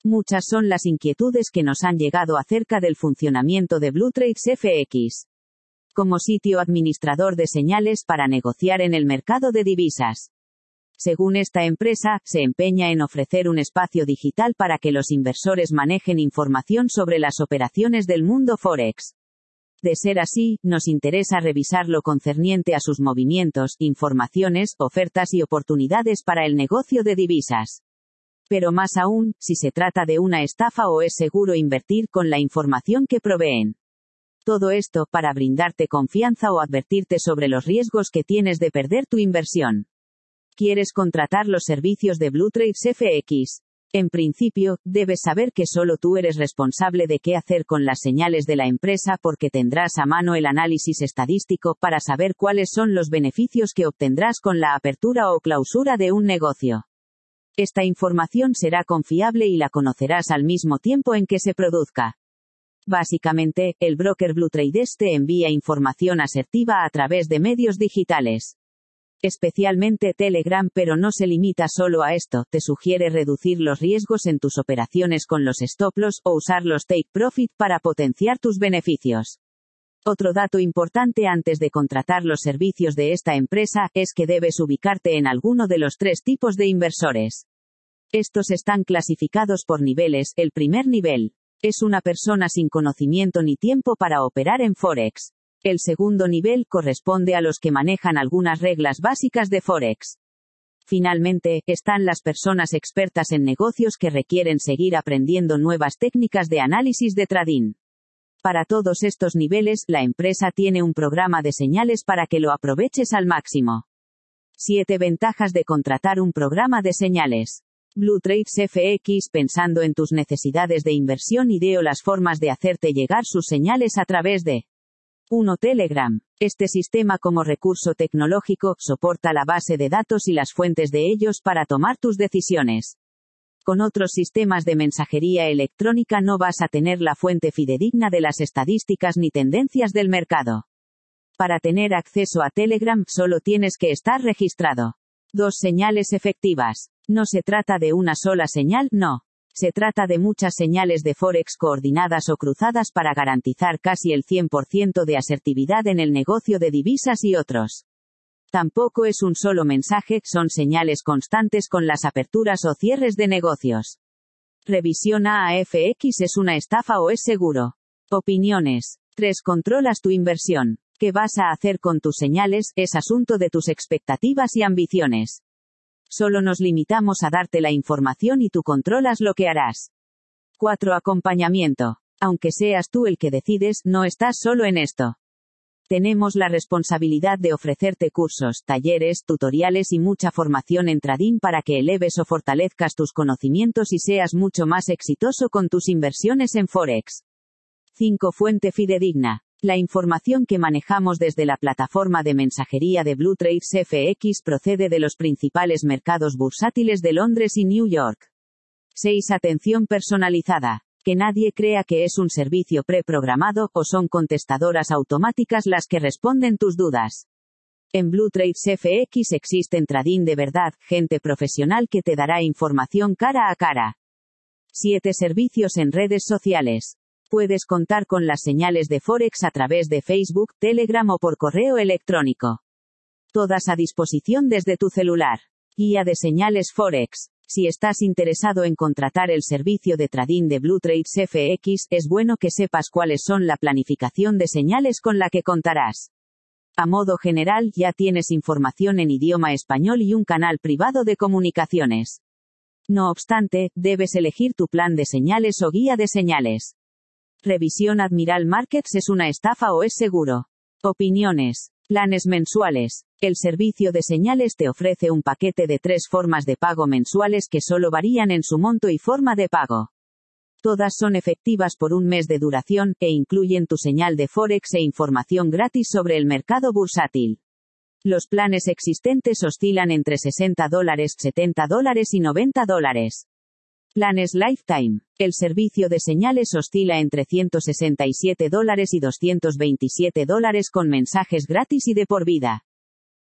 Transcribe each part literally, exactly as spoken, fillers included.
Muchas son las inquietudes que nos han llegado acerca del funcionamiento de BlueTrades F X como sitio administrador de señales para negociar en el mercado de divisas. Según esta empresa, se empeña en ofrecer un espacio digital para que los inversores manejen información sobre las operaciones del mundo Forex. De ser así, nos interesa revisar lo concerniente a sus movimientos, informaciones, ofertas y oportunidades para el negocio de divisas. Pero más aún, si se trata de una estafa o es seguro invertir con la información que proveen. Todo esto para brindarte confianza o advertirte sobre los riesgos que tienes de perder tu inversión. ¿Quieres contratar los servicios de BlueTrades F X? En principio, debes saber que solo tú eres responsable de qué hacer con las señales de la empresa porque tendrás a mano el análisis estadístico para saber cuáles son los beneficios que obtendrás con la apertura o clausura de un negocio. Esta información será confiable y la conocerás al mismo tiempo en que se produzca. Básicamente, el broker BlueTrades te envía información asertiva a través de medios digitales. Especialmente Telegram, pero no se limita solo a esto, te sugiere reducir los riesgos en tus operaciones con los stop loss o usar los take profit para potenciar tus beneficios. Otro dato importante antes de contratar los servicios de esta empresa es que debes ubicarte en alguno de los tres tipos de inversores. Estos están clasificados por niveles. El primer nivel es una persona sin conocimiento ni tiempo para operar en Forex. El segundo nivel corresponde a los que manejan algunas reglas básicas de Forex. Finalmente, están las personas expertas en negocios que requieren seguir aprendiendo nuevas técnicas de análisis de trading. Para todos estos niveles, la empresa tiene un programa de señales para que lo aproveches al máximo. siete Ventajas de contratar un programa de señales. BlueTrades F X. Pensando en tus necesidades de inversión, ideo las formas de hacerte llegar sus señales a través de uno Telegram. Este sistema como recurso tecnológico soporta la base de datos y las fuentes de ellos para tomar tus decisiones. Con otros sistemas de mensajería electrónica no vas a tener la fuente fidedigna de las estadísticas ni tendencias del mercado. Para tener acceso a Telegram, solo tienes que estar registrado. dos Señales efectivas. No se trata de una sola señal, no. Se trata de muchas señales de Forex coordinadas o cruzadas para garantizar casi el cien por ciento de asertividad en el negocio de divisas y otros. Tampoco es un solo mensaje, son señales constantes con las aperturas o cierres de negocios. Revisión A A F X. ¿Es una estafa o es seguro? Opiniones. tres Controlas tu inversión. ¿Qué vas a hacer con tus señales? Es asunto de tus expectativas y ambiciones. Solo nos limitamos a darte la información y tú controlas lo que harás. cuatro Acompañamiento. Aunque seas tú el que decides, no estás solo en esto. Tenemos la responsabilidad de ofrecerte cursos, talleres, tutoriales y mucha formación en trading para que eleves o fortalezcas tus conocimientos y seas mucho más exitoso con tus inversiones en Forex. cinco Fuente fidedigna. La información que manejamos desde la plataforma de mensajería de BlueTrades F X procede de los principales mercados bursátiles de Londres y New York. seis Atención personalizada. Que nadie crea que es un servicio preprogramado, o son contestadoras automáticas las que responden tus dudas. En BlueTrades F X existen trading de verdad, gente profesional que te dará información cara a cara. siete Servicios en redes sociales. Puedes contar con las señales de Forex a través de Facebook, Telegram o por correo electrónico. Todas a disposición desde tu celular. Guía de señales Forex. Si estás interesado en contratar el servicio de trading de BlueTrades F X, es bueno que sepas cuáles son la planificación de señales con la que contarás. A modo general, ya tienes información en idioma español y un canal privado de comunicaciones. No obstante, debes elegir tu plan de señales o guía de señales. Revisión Admiral Markets. ¿Es una estafa o es seguro? Opiniones. Planes mensuales. El servicio de señales te ofrece un paquete de tres formas de pago mensuales que solo varían en su monto y forma de pago. Todas son efectivas por un mes de duración, e incluyen tu señal de Forex e información gratis sobre el mercado bursátil. Los planes existentes oscilan entre sesenta dólares, setenta dólares y noventa dólares. Planes Lifetime. El servicio de señales oscila entre ciento sesenta y siete dólares y doscientos veintisiete dólares con mensajes gratis y de por vida.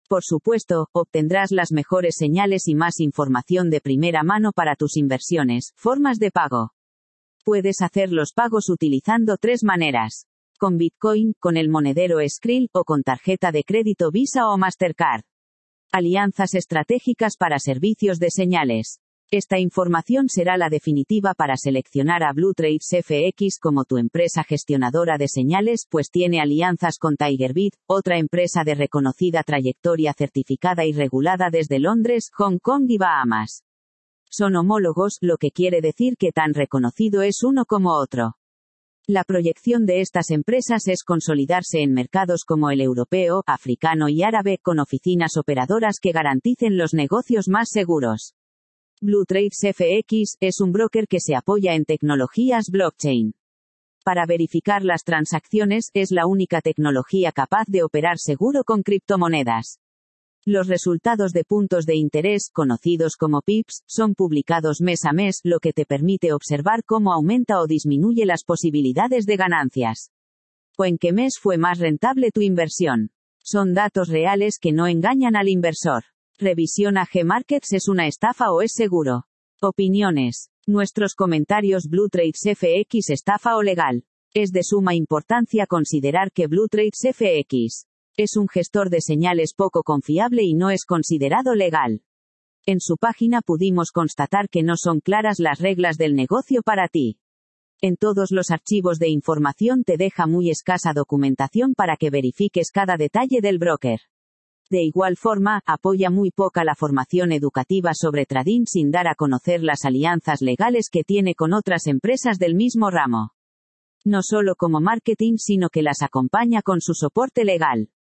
Por supuesto, obtendrás las mejores señales y más información de primera mano para tus inversiones. Formas de pago. Puedes hacer los pagos utilizando tres maneras. Con Bitcoin, con el monedero Skrill, o con tarjeta de crédito Visa o Mastercard. Alianzas estratégicas para servicios de señales. Esta información será la definitiva para seleccionar a BlueTrace F X como tu empresa gestionadora de señales, pues tiene alianzas con Tigerbit, otra empresa de reconocida trayectoria certificada y regulada desde Londres, Hong Kong y Bahamas. Son homólogos, lo que quiere decir que tan reconocido es uno como otro. La proyección de estas empresas es consolidarse en mercados como el europeo, africano y árabe, con oficinas operadoras que garanticen los negocios más seguros. BlueTrace F X es un broker que se apoya en tecnologías blockchain. Para verificar las transacciones, es la única tecnología capaz de operar seguro con criptomonedas. Los resultados de puntos de interés, conocidos como pips, son publicados mes a mes, lo que te permite observar cómo aumenta o disminuye las posibilidades de ganancias. O en qué mes fue más rentable tu inversión. Son datos reales que no engañan al inversor. Revisión A G Markets ¿es una estafa o es seguro? Opiniones. Nuestros comentarios. BlueTrace F X ¿estafa o legal? Es de suma importancia considerar que BlueTrace F X es un gestor de señales poco confiable y no es considerado legal. En su página pudimos constatar que no son claras las reglas del negocio para ti. En todos los archivos de información te deja muy escasa documentación para que verifiques cada detalle del broker. De igual forma, apoya muy poca la formación educativa sobre trading sin dar a conocer las alianzas legales que tiene con otras empresas del mismo ramo. No solo como marketing, sino que las acompaña con su soporte legal.